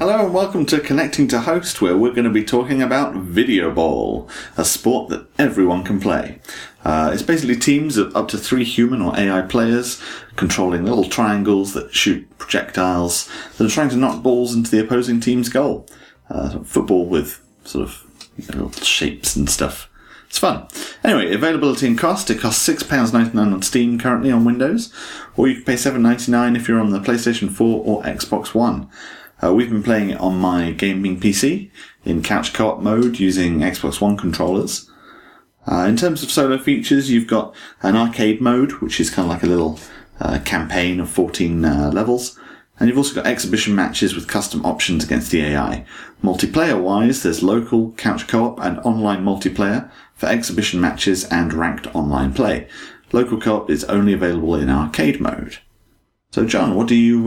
Hello and welcome to Connecting to Host, where we're going to be talking about Video Ball, a sport that everyone can play. It's basically teams of up to 3 human or AI players controlling little triangles that shoot projectiles that are trying to knock balls into the opposing team's goal. Football with sort of little shapes and stuff. It's fun. Anyway, availability and cost. It costs £6.99 on Steam currently on Windows, or you can pay $7.99 if you're on the PlayStation 4 or Xbox One. We've been playing it on my gaming PC in couch co-op mode using Xbox One controllers. In terms of solo features, you've got an arcade mode, which is kind of like a little campaign of 14 levels. And you've also got exhibition matches with custom options against the AI. Multiplayer-wise, there's local, couch co-op, and online multiplayer for exhibition matches and ranked online play. Local co-op is only available in arcade mode. So, John, what do you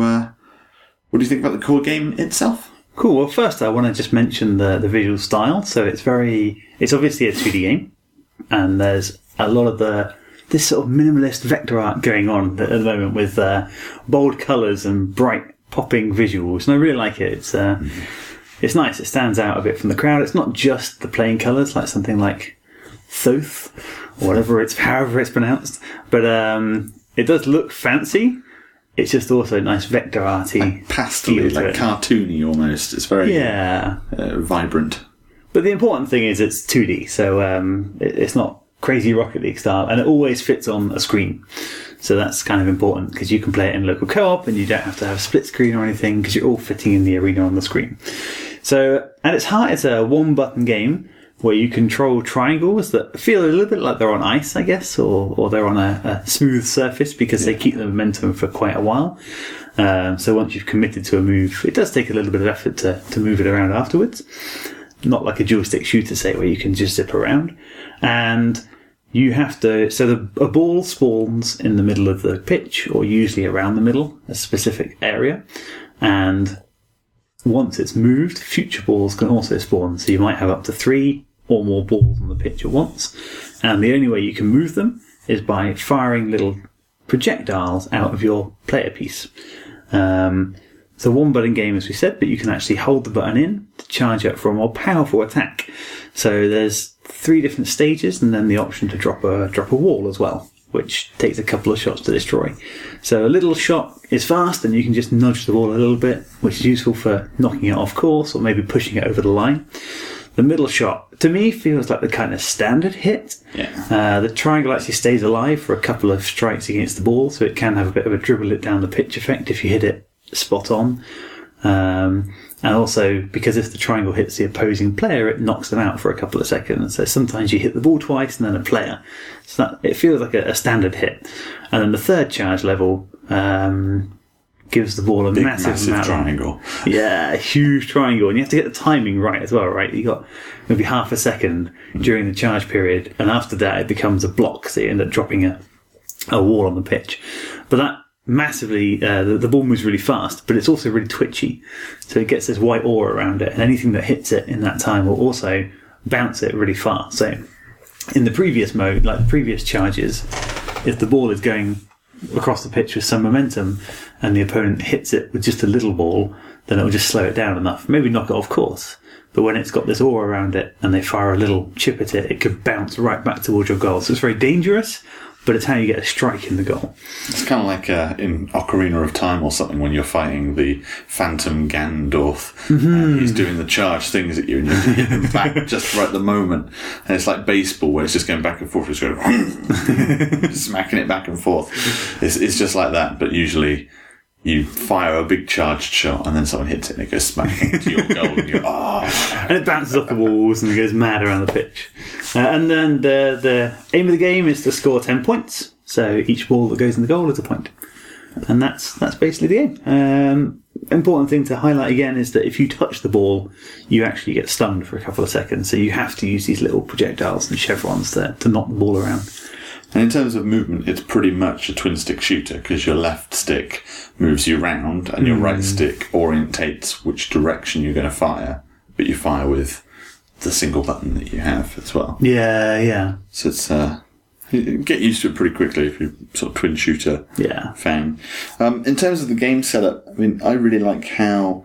think about the core game itself? Cool. Well, first I want to just mention the visual style. So it's obviously a 2D game, and there's a lot of this sort of minimalist vector art going on at the moment with bold colours and bright popping visuals, and I really like it. It's nice. It stands out a bit from the crowd. It's not just the plain colours, like something like Thoth, or however it's pronounced, but it does look fancy. It's just also nice vector arty, like pastel-y, like cartoony almost. It's very vibrant. But the important thing is it's 2D, so it's not crazy Rocket League style, and it always fits on a screen. So that's kind of important, because you can play it in local co-op, and you don't have to have a split screen or anything, because you're all fitting in the arena on the screen. So at its heart, it's a one-button game where you control triangles that feel a little bit like they're on ice, I guess, or they're on a smooth surface, because they keep the momentum for quite a while. So once you've committed to a move, it does take a little bit of effort to move it around afterwards. Not like a joystick shooter, say, where you can just zip around. And you have to... So a ball spawns in the middle of the pitch, or usually around the middle, a specific area. And once it's moved, future balls can also spawn. So you might have up to 3 or more balls on the pitch at once. And the only way you can move them is by firing little projectiles out of your player piece. It's a one-button game, as we said, but you can actually hold the button in to charge up for a more powerful attack. So there's 3 different stages, and then the option to drop a wall as well, which takes a couple of shots to destroy. So a little shot is fast, and you can just nudge the ball a little bit, which is useful for knocking it off course or maybe pushing it over the line. The middle shot, to me, feels like the kind of standard hit. Yeah. The triangle actually stays alive for a couple of strikes against the ball, so it can have a bit of a dribble it down the pitch effect if you hit it spot on. And also, because if the triangle hits the opposing player, it knocks them out for a couple of seconds. So sometimes you hit the ball twice and then a player. So it feels like a standard hit. And then the third charge level gives the ball a massive triangle. Yeah, a huge triangle. And you have to get the timing right as well, right? You got maybe half a second during the charge period, and after that it becomes a block, so you end up dropping a wall on the pitch. But that massively, the ball moves really fast, but it's also really twitchy. So it gets this white aura around it, and anything that hits it in that time will also bounce it really far. So in the previous mode, like the previous charges, if the ball is going across the pitch with some momentum and the opponent hits it with just a little ball, then it will just slow it down enough, maybe knock it off course. But when it's got this aura around it and they fire a little chip at it, it could bounce right back towards your goal. So it's very dangerous, but it's how you get a strike in the goal. It's kind of like in Ocarina of Time or something, when you're fighting the Phantom Ganondorf. He's doing the charge things at you, and you have to hit them back just right at the moment. And it's like baseball, where it's just going back and forth. It's going smacking it back and forth. It's just like that, but usually you fire a big charged shot, and then someone hits it, and it goes smacking into your goal, and you're and it bounces off the walls, and it goes mad around the pitch. And then the aim of the game is to score 10 points. So each ball that goes in the goal is a point, and that's basically the game. Important thing to highlight again is that if you touch the ball, you actually get stunned for a couple of seconds. So you have to use these little projectiles and chevrons to knock the ball around. And in terms of movement, it's pretty much a twin-stick shooter, because your left stick moves you round and your right stick orientates which direction you're going to fire, but you fire with the single button that you have as well. Yeah. So it's you get used to it pretty quickly if you're sort of twin shooter fan. In terms of the game setup, I mean, I really like how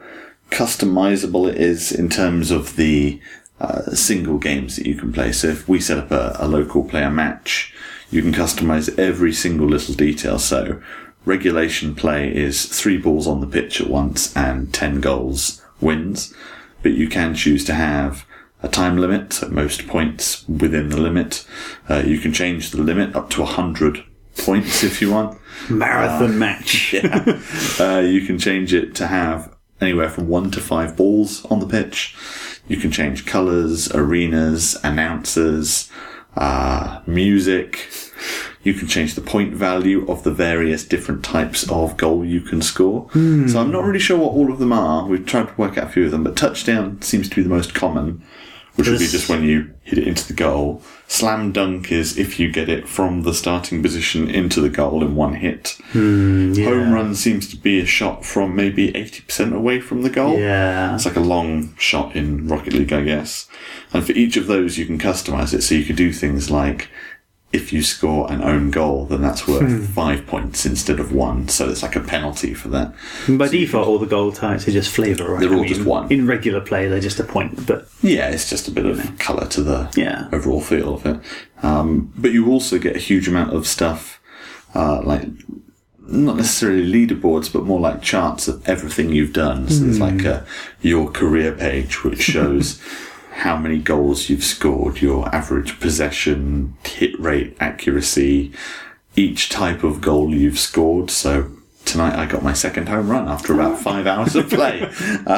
customizable it is in terms of the single games that you can play. So if we set up a local player match, you can customize every single little detail. So regulation play is 3 balls on the pitch at once and 10 goals wins. But you can choose to have a time limit, so most points within the limit. You can change the limit up to 100 points if you want. Marathon match. Yeah. You can change it to have anywhere from 1 to 5 balls on the pitch. You can change colours, arenas, announcers, music. You can change the point value of the various different types of goal you can score. So I'm not really sure what all of them are. We've tried to work out a few of them, but touchdown seems to be the most common, which would be just when you hit it into the goal. Slam dunk is if you get it from the starting position into the goal in one hit. Home run seems to be a shot from maybe 80% away from the goal. Yeah. It's like a long shot in Rocket League, I guess. And for each of those, you can customize it. So you could do things like, if you score an own goal, then that's worth 5 points instead of 1. So it's like a penalty for that. By default, all the goal types are just flavour, right? They're all just 1. In regular play, they're just a point. But yeah, it's just a bit of colour to the overall feel of it. But you also get a huge amount of stuff, like not necessarily leaderboards, but more like charts of everything you've done. So there's like your career page, which shows how many goals you've scored, your average possession, hit rate, accuracy, each type of goal you've scored. So tonight I got my second home run after about 5 hours of play.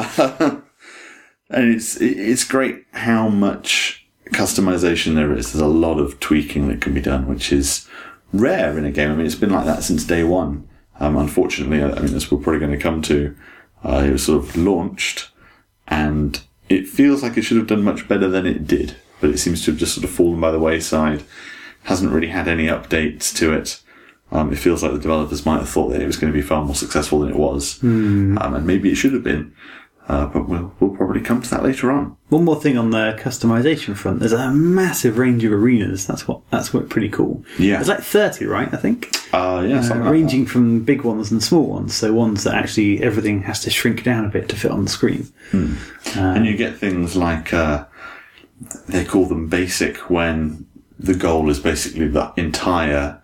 And it's great how much customization there is. There's a lot of tweaking that can be done, which is rare in a game. I mean, it's been like that since day one. Unfortunately, I mean, as we're probably going to come to, it was sort of launched and it feels like it should have done much better than it did, but it seems to have just sort of fallen by the wayside. Hasn't really had any updates to it. It feels like the developers might have thought that it was going to be far more successful than it was. And maybe it should have been. But we'll probably come to that later on. One more thing on the customization front. There's a massive range of arenas. That's what pretty cool. Yeah. There's like 30, right? I think. Yeah, something like ranging from big ones and small ones. So ones that actually everything has to shrink down a bit to fit on the screen. And you get things like, they call them basic, when the goal is basically the entire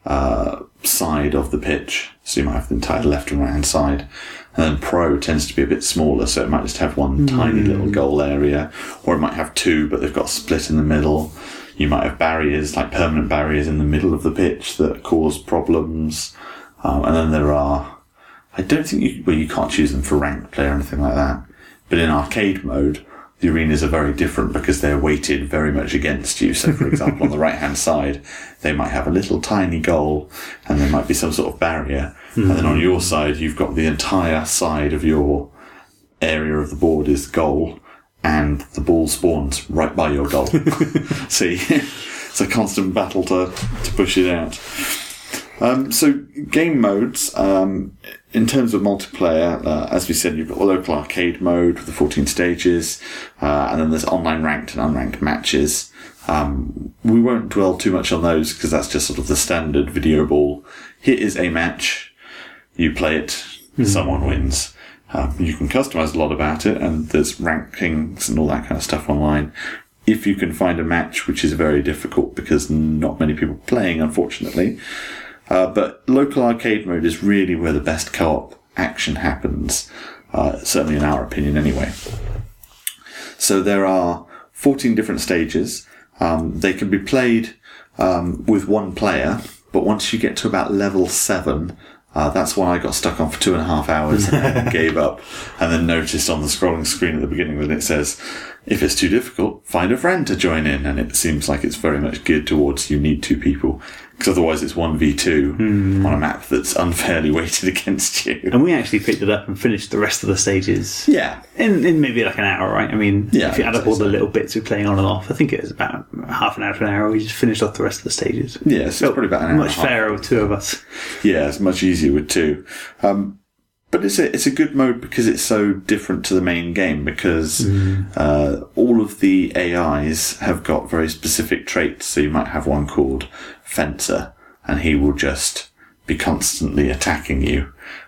side of the pitch. So you might have the entire left and right hand side. And then pro tends to be a bit smaller, so it might just have one tiny little goal area, or it might have 2, but they've got split in the middle. You might have barriers, like permanent barriers in the middle of the pitch that cause problems. And then there are, I don't think you can't choose them for ranked play or anything like that. But in arcade mode, the arenas are very different because they're weighted very much against you. So, for example, on the right-hand side, they might have a little tiny goal and there might be some sort of barrier. And then on your side, you've got the entire side of your area of the board is the goal and the ball spawns right by your goal. So it's a constant battle to push it out. So game modes, in terms of multiplayer, as we said, you've got the local arcade mode with the 14 stages, and then there's online ranked and unranked matches. We won't dwell too much on those because that's just sort of the standard video ball. Here is a match. You play it, someone wins. You can customize a lot about it, and there's rankings and all that kind of stuff online. If you can find a match, which is very difficult because not many people are playing, unfortunately. But local arcade mode is really where the best co-op action happens, certainly in our opinion anyway. So there are 14 different stages. They can be played with one player, but once you get to about level 7, that's one I got stuck on for 2.5 hours and then gave up, and then noticed on the scrolling screen at the beginning that it says, if it's too difficult, find a friend to join in. And it seems like it's very much geared towards you need 2 people, because otherwise it's 1v2 on a map that's unfairly weighted against you. And we actually picked it up and finished the rest of the stages. Yeah. In maybe like an hour, right? I mean, if you add up all the so. Little bits we're playing on and off, I think it was about half an hour to an hour. We just finished off the rest of the stages. Yeah, so it's probably about an hour. Much fairer with 2 of us. Yeah, it's much easier with 2. But it's a good mode because it's so different to the main game, because all of the AIs have got very specific traits. So you might have one called Fencer, and he will just be constantly attacking you.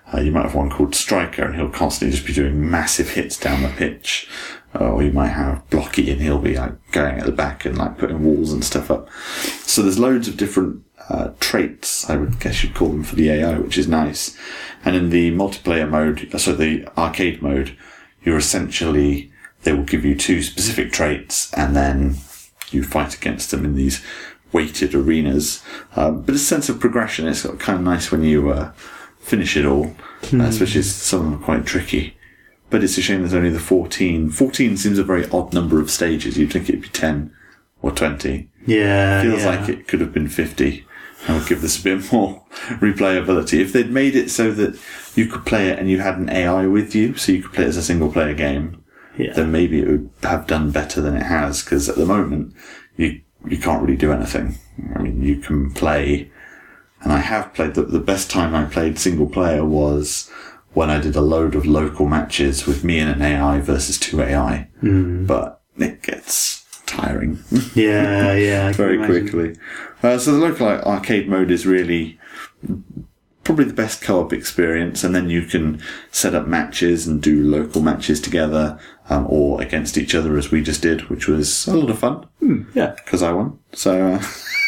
You might have one called Striker, and he'll constantly just be doing massive hits down the pitch. Or you might have Blocky, and he'll be like going at the back and like putting walls and stuff up. So there's loads of different traits, I would guess you'd call them, for the AI, which is nice. And in the multiplayer mode, so the arcade mode, you're essentially, they will give you 2 specific traits, and then you fight against them in these weighted arenas. But it's a sense of progression. It's kind of nice when you finish it all, especially as some of them are quite tricky. But it's a shame there's only the 14. 14 seems a very odd number of stages. You'd think it'd be 10 or 20. Yeah. Feels like it could have been 50. I would give this a bit more replayability. If they'd made it so that you could play it and you had an AI with you, so you could play it as a single player game, then maybe it would have done better than it has, because at the moment, you can't really do anything. I mean, you can play, and I have played, the best time I played single player was when I did a load of local matches with me and an AI versus 2 AI. But it gets tiring. Yeah. Very quickly. So the local arcade mode is really probably the best co-op experience, and then you can set up matches and do local matches together, or against each other, as we just did, which was a lot of fun. Yeah, because I won. So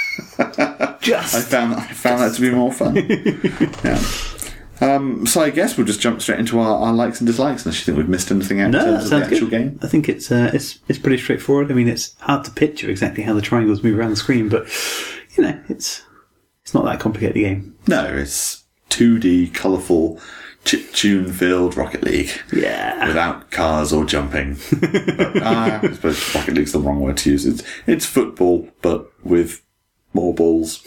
I found that to be more fun. Yeah. So I guess we'll just jump straight into our likes and dislikes, unless you think we've missed anything out in terms of the actual game. I think it's pretty straightforward. I mean, it's hard to picture exactly how the triangles move around the screen, but it's not that complicated a game. No, it's 2D, colourful, chip-tune filled Rocket League. Yeah. Without cars or jumping. But, I suppose Rocket League's the wrong word to use. It's football, but with more balls.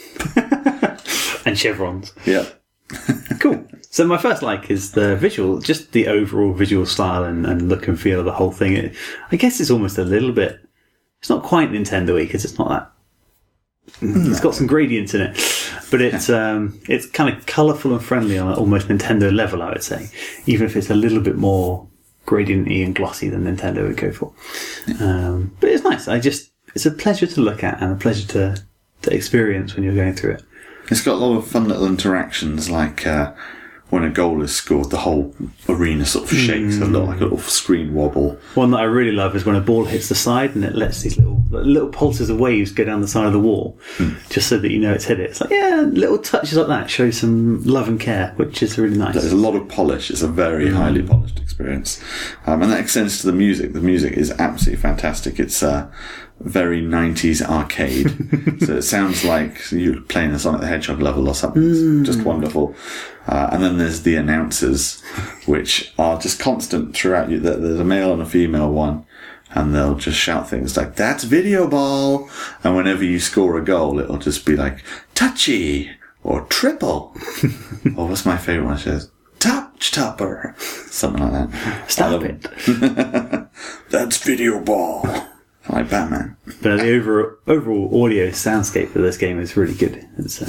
And chevrons. Yeah. Cool. So my first like is the visual, just the overall visual style and look and feel of the whole thing. I guess it's almost a little bit, it's not quite Nintendo-y because it's not that, it's got some gradients in it, but it's kind of colourful and friendly on an almost Nintendo level, I would say, even if it's a little bit more gradient-y and glossy than Nintendo would go for. But it's nice. It's a pleasure to look at and a pleasure to experience when you're going through it. It's got a lot of fun little interactions, like when a goal is scored, the whole arena sort of shakes, a little screen wobble. One that I really love is when a ball hits the side and it lets these little pulses of waves go down the side of the wall, just so that you know it's hit it. It's like, little touches like that show some love and care, which is really nice. There's a lot of polish. It's a very highly polished experience. And that extends to the music. The music is absolutely fantastic. It's very 90s arcade. So it sounds like you're playing a Sonic the Hedgehog level or something. It's just wonderful. And then there's the announcers, which are just constant throughout. There's a male and a female one, and they'll just shout things like, "That's video ball!" And whenever you score a goal, it'll just be like, "Touchy!" or "Triple!" Or what's my favourite one? It says, "Touch topper!" Something like that. Stop it. That's video ball. Like Batman. But the overall audio soundscape of this game is really good.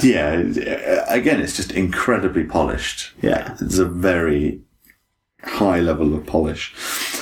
Again, it's just incredibly polished. Yeah. It's a very high level of polish.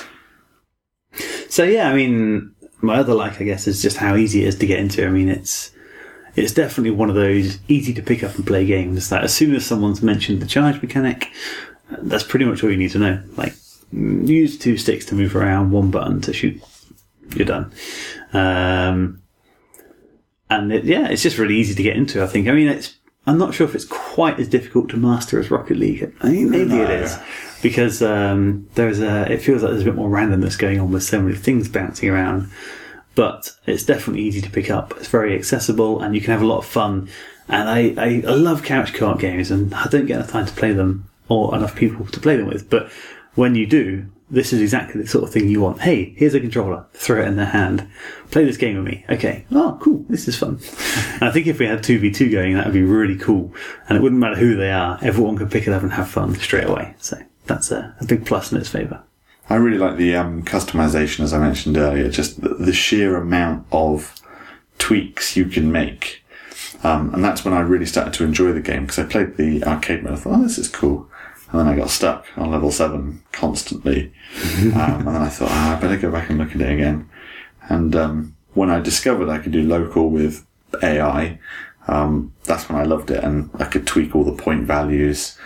So yeah, I mean, my other like, I guess, is just how easy it is to get into. I mean, it's definitely one of those easy to pick up and play games that as soon as someone's mentioned the charge mechanic, that's pretty much all you need to know. Like, use 2 sticks to move around, 1 button to shoot. You're done. And it's just really easy to get into, I think. I mean, I'm not sure if it's quite as difficult to master as Rocket League. I mean, maybe it is. Because it feels like there's a bit more randomness going on with so many things bouncing around. But it's definitely easy to pick up. It's very accessible and you can have a lot of fun. And I love couch co-op games, and I don't get enough time to play them or enough people to play them with. But when you do, this is exactly the sort of thing you want. Hey, here's a controller. Throw it in their hand. Play this game with me. Okay. Oh, cool. This is fun. And I think if we had 2v2 going, that would be really cool. And it wouldn't matter who they are. Everyone could pick it up and have fun straight away. So that's a big plus in its favour. I really like the customization, as I mentioned earlier. Just the sheer amount of tweaks you can make. And that's when I really started to enjoy the game, because I played the arcade mode. I thought, this is cool. And then I got stuck on level 7 constantly. And then I thought, I better go back and look at it again. And when I discovered I could do local with AI, that's when I loved it. And I could tweak all the point values.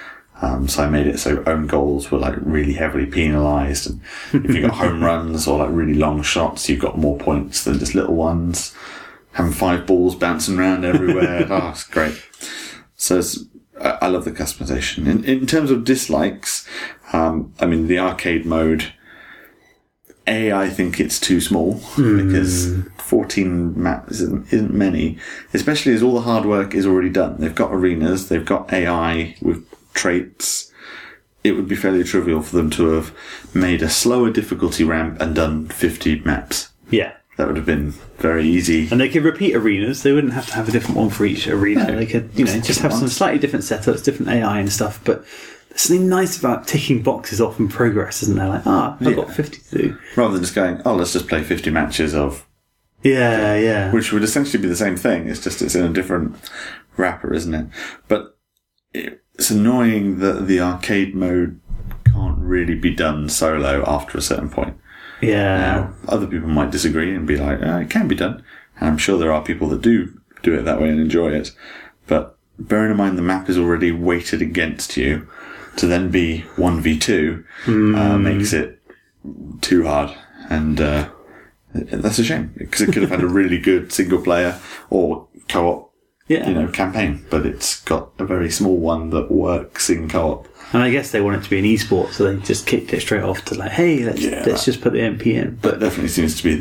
So I made it so own goals were like really heavily penalised, and if you got home runs or like really long shots, you've got more points than just little ones. Having 5 balls bouncing around everywhere, oh, it's great. So I love the customization. In terms of dislikes, the arcade mode, I think it's too small because 14 maps isn't many, especially as all the hard work is already done. They've got arenas, they've got AI with traits. It would be fairly trivial for them to have made a slower difficulty ramp and done 50 maps. Yeah. That would have been very easy. And they could repeat arenas. They wouldn't have to have a different one for each arena. No, they could, just have some slightly different setups, different AI and stuff. But there's something nice about ticking boxes off in progress, isn't there? Like, I've got 50 to do. Rather than just going, let's just play 50 matches of... Yeah. Which would essentially be the same thing. It's just it's in a different wrapper, isn't it? But it's annoying that the arcade mode can't really be done solo after a certain point. Yeah. Now, other people might disagree and be like, it can be done. And I'm sure there are people that do it that way and enjoy it. But bearing in mind the map is already weighted against you, to then be 1v2 makes it too hard. And that's a shame, because it could have had a really good single player or co-op campaign, but it's got a very small one that works in co-op. And I guess they want it to be an e-sport, so they just kicked it straight off to like, hey, let's just put the MP in. But that definitely seems to be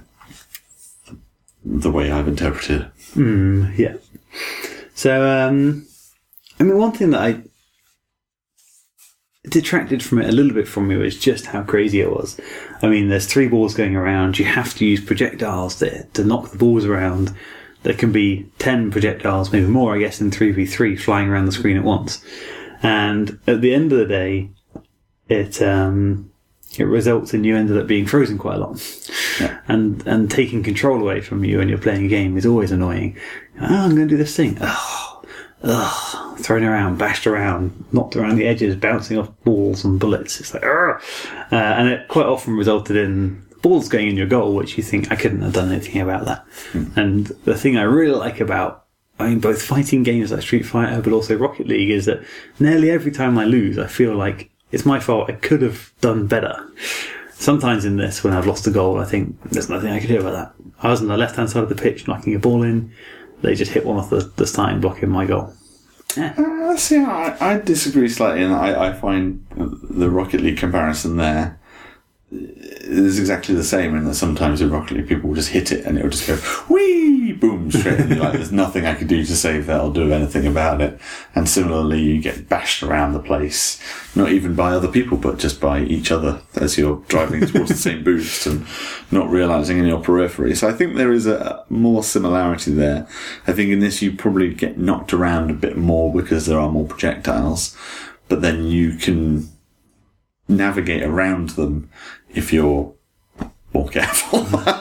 the way I've interpreted it. Yeah. So, one thing that I detracted from it a little bit from me was just how crazy it was. There's 3 balls going around. You have to use projectiles to knock the balls around. There can be 10 projectiles, maybe more, I guess, in 3v3 flying around the screen at once. And at the end of the day, it results in you ended up being frozen quite a lot. Yeah. And taking control away from you when you're playing a game is always annoying. I'm going to do this thing. Thrown around, bashed around, knocked around the edges, bouncing off balls and bullets. It's like, and it quite often resulted in balls going in your goal, which you think, I couldn't have done anything about that. And the thing I really like about both fighting games like Street Fighter but also Rocket League is that nearly every time I lose, I feel like it's my fault. I could have done better. Sometimes in this, when I've lost a goal, I think there's nothing I could do about that. I was on the left-hand side of the pitch knocking a ball in. They just hit one off the starting block in my goal. Yeah. See, I disagree slightly, and I find the Rocket League comparison there is exactly the same, in that sometimes in Rocket League people will just hit it and it'll just go whee, boom, straight, and you're like, there's nothing I could do to save that or do anything about it. And similarly, you get bashed around the place, not even by other people but just by each other as you're driving towards the same boost and not realising in your periphery. So I think there is a more similarity there. I think in this you probably get knocked around a bit more because there are more projectiles, but then you can navigate around them if you're more careful.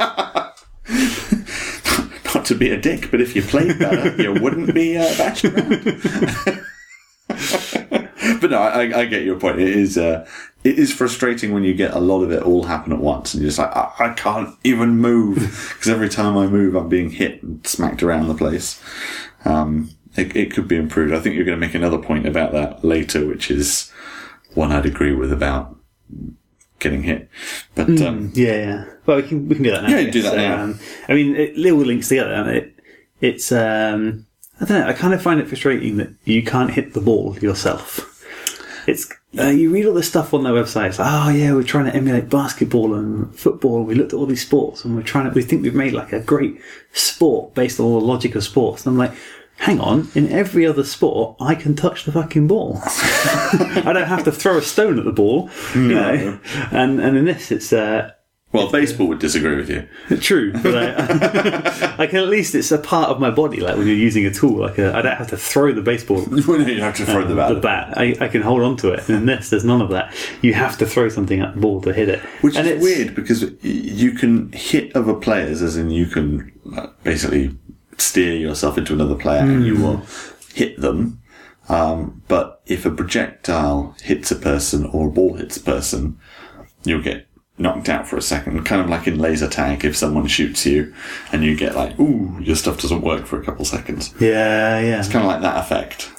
Not to be a dick, but if you played better, you wouldn't be bashed around. But no, I get your point. It is frustrating when you get a lot of it all happen at once, and you're just like, I can't even move, because every time I move, I'm being hit and smacked around the place. It could be improved. I think you're going to make another point about that later, which is one I'd agree with about getting hit. But yeah. Well, we can do that now. Yeah, do that now. It all links together. It's I don't know. I kind of find it frustrating that you can't hit the ball yourself. It's you read all this stuff on their website. It's like, we're trying to emulate basketball and football. We looked at all these sports and we think we've made like a great sport based on all the logic of sports. And I'm like, hang on, in every other sport, I can touch the fucking ball. I don't have to throw a stone at the ball, you know. And in this, it's... baseball would disagree with you. True, but I can at least, it's a part of my body, like when you're using a tool, I don't have to throw the baseball. You have to throw the bat. The bat. I can hold on to it. And in this, there's none of that. You have to throw something at the ball to hit it. Which is weird, because you can hit other players, as in you can basically steer yourself into another player and you will hit them. But if a projectile hits a person or a ball hits a person, you'll get knocked out for a second, kind of like in laser tag. If someone shoots you and you get like, ooh, your stuff doesn't work for a couple seconds. Yeah. It's kind of like that effect.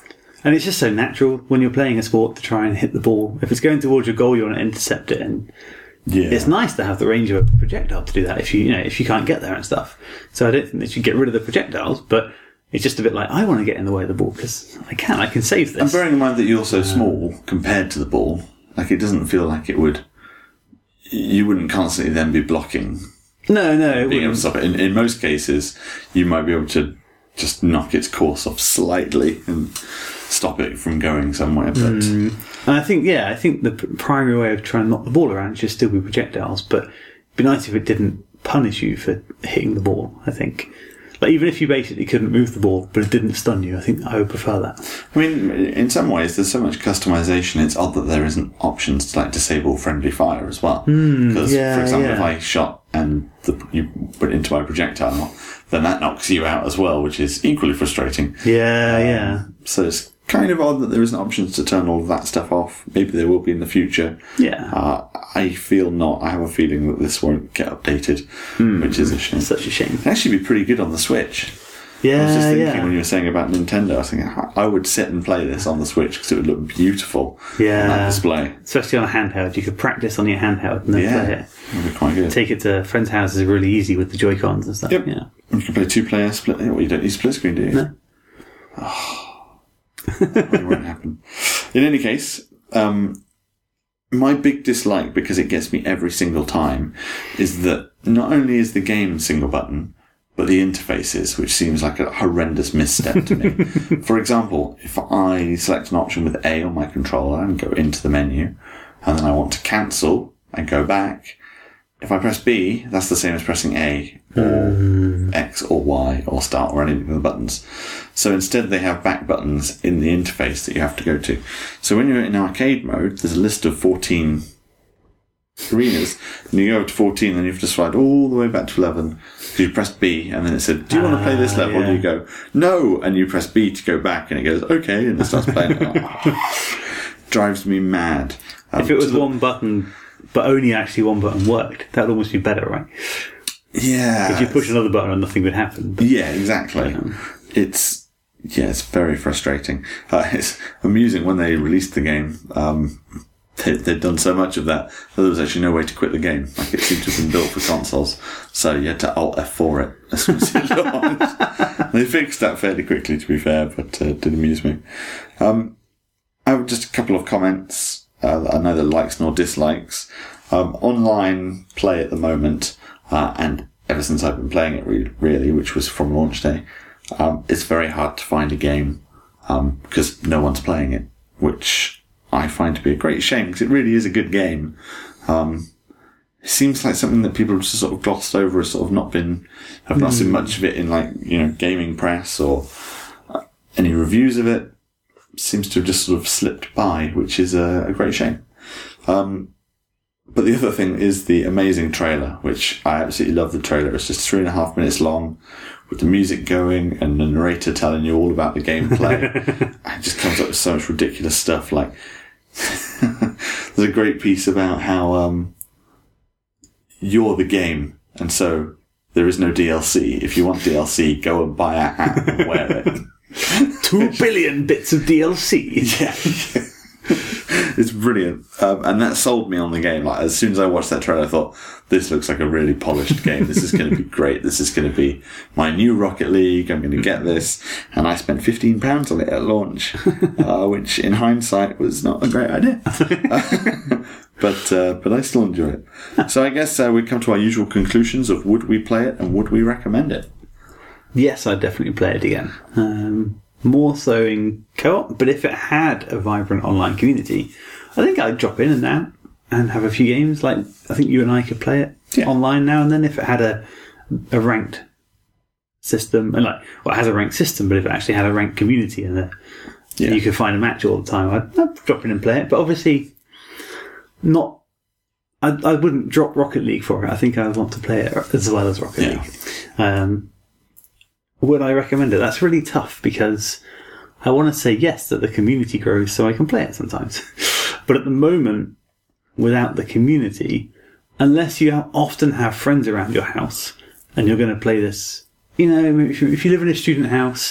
And it's just so natural when you're playing a sport to try and hit the ball. If it's going towards your goal, you want to intercept it, and it's nice to have the range of a projectile to do that if you can't get there and stuff. So I don't think they should get rid of the projectiles, but it's just a bit like, I want to get in the way of the ball because I can save this. And bearing in mind that you're so small compared to the ball, like it doesn't feel like you wouldn't constantly then be blocking. No. Being able to stop it. In most cases, you might be able to just knock its course off slightly and stop it from going somewhere. But and I think the primary way of trying to knock the ball around should still be projectiles, but it'd be nice if it didn't punish you for hitting the ball, I think. Like, even if you basically couldn't move the ball, but it didn't stun you, I think I would prefer that. I mean, in some ways, there's so much customization. It's odd that there isn't options to disable friendly fire as well. Because, for example, if I shot and you put it into my projectile, then that knocks you out as well, which is equally frustrating. Yeah. So it's kind of odd that there isn't options to turn all of that stuff off. Maybe there will be in the future. Yeah. I feel not. I have a feeling that this won't get updated, which is a shame. Such a shame. It'd actually be pretty good on the Switch. Yeah, I was just thinking when you were saying about Nintendo, I was thinking I would sit and play this on the Switch because it would look beautiful on that display. Especially on a handheld. You could practice on your handheld and then play it. That would be quite good. Take it to friends' houses really easy with the Joy-Cons and stuff. Yep. Yeah. You can play 2-player split. Well, you don't need split screen, do you? No. It won't happen. In any case, my big dislike, because it gets me every single time, is that not only is the game single button, but the interfaces, which seems like a horrendous misstep to me. For example, if I select an option with A on my controller and go into the menu, and then I want to cancel and go back, if I press B, that's the same as pressing A or X or Y or start or any of the buttons. So instead they have back buttons in the interface that you have to go to. So when you're in arcade mode, there's a list of 14 arenas, and you go up to 14, then you have to slide all the way back to 11. So you press B, and then it said, do you want to play this level? And you go, no, and you press B to go back, and it goes, okay, and it starts playing. Drives me mad. If it was one button, but only actually one button worked, that would almost be better, right? Yeah. If you push another button and nothing would happen. But, yeah, exactly. It's very frustrating. It's amusing when they released the game. They'd done so much of that there was actually no way to quit the game. Like, it seemed to have been built for consoles, so you had to Alt F4 it as soon as it launched. They fixed that fairly quickly, to be fair, but it did amuse me. I have just a couple of comments. I know that likes nor dislikes. Online play at the moment, and ever since I've been playing it really, which was from launch day, it's very hard to find a game because no one's playing it, which I find to be a great shame because it really is a good game. It seems like something that people have just sort of glossed over, has sort of have not seen much of it in gaming press or any reviews of it. Seems to have just sort of slipped by, which is a great shame. But the other thing is the amazing trailer, which I absolutely love the trailer. It's just 3.5 minutes long with the music going and the narrator telling you all about the gameplay. It just comes up with so much ridiculous stuff. Like, there's a great piece about how you're the game, and so there is no DLC. If you want DLC, go and buy a hat and wear it. 2 billion bits of DLC. Yeah. It's brilliant. And that sold me on the game. Like, as soon as I watched that trailer, I thought, this looks like a really polished game. This is going to be great. This is going to be my new Rocket League. I'm going to get this. And I spent £15 on it at launch, which in hindsight was not a great idea. But I still enjoy it. So I guess we come to our usual conclusions of would we play it and would we recommend it? Yes, I'd definitely play it again. More so in co-op, but if it had a vibrant online community, I think I'd drop in and out and have a few games. Like, I think you and I could play it online now and then if it had a ranked system. And it has a ranked system, but if it actually had a ranked community and you could find a match all the time, I'd drop in and play it. But obviously, not. I wouldn't drop Rocket League for it. I think I would want to play it as well as Rocket League. Would I recommend it? That's really tough because I want to say yes, that the community grows so I can play it sometimes. But at the moment, without the community, unless you often have friends around your house and you're going to play this, if you live in a student house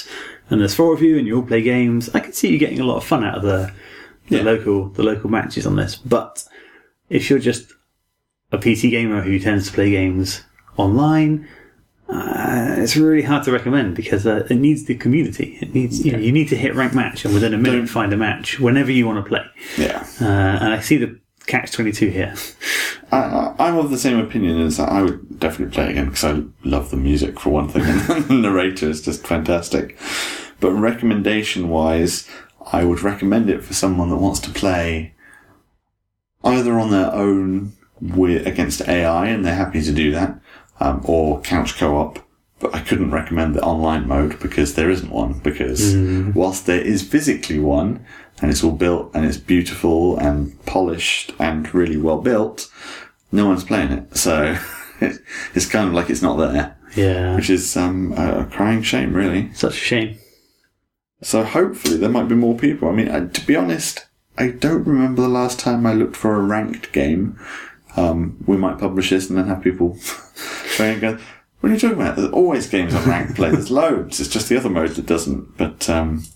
and there's 4 of you and you all play games, I can see you getting a lot of fun out of the local matches on this. But if you're just a PC gamer who tends to play games online, it's really hard to recommend because it needs the community. It needs you need to hit rank match and within a minute find a match whenever you want to play. Yeah, and I see the catch-22 here. I'm of the same opinion as I would definitely play again because I love the music for one thing, and the narrator is just fantastic. But recommendation-wise, I would recommend it for someone that wants to play either on their own against AI, and they're happy to do that, or couch co-op. But I couldn't recommend the online mode because there isn't one. Because whilst there is physically one, and it's all built and it's beautiful and polished and really well built, no one's playing it. So it's kind of like it's not there. Yeah. Which is a crying shame, really. Such a shame. So hopefully there might be more people. I mean, to be honest, I don't remember the last time I looked for a ranked game. We might publish this and then have people playing again. What are you talking about? There's always games on ranked play. There's loads. It's just the other mode that doesn't. But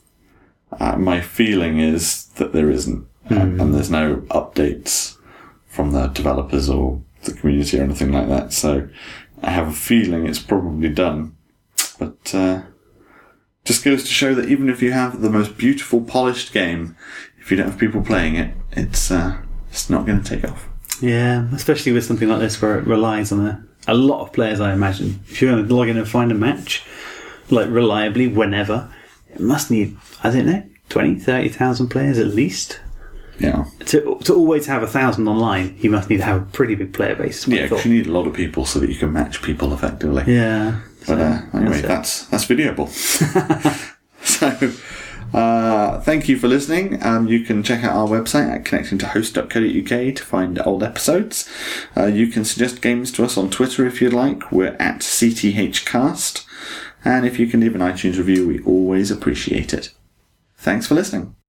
my feeling is that there isn't. And there's no updates from the developers or the community or anything like that. So I have a feeling it's probably done. But just goes to show that even if you have the most beautiful, polished game, if you don't have people playing it, it's not going to take off. Yeah, especially with something like this where it relies on a lot of players, I imagine. If you're going to log in and find a match, like reliably, whenever, it must need, I don't know, 20, 30,000 players at least. Yeah. To always have 1,000 online, you must need to have a pretty big player base. Yeah, because you need a lot of people so that you can match people effectively. Yeah. But anyway, that's Videoable. So, thank you for listening. You can check out our website at connectingtohost.co.uk to find old episodes. You can suggest games to us on Twitter if you'd like. We're at CTHcast. And if you can leave an iTunes review, we always appreciate it. Thanks for listening.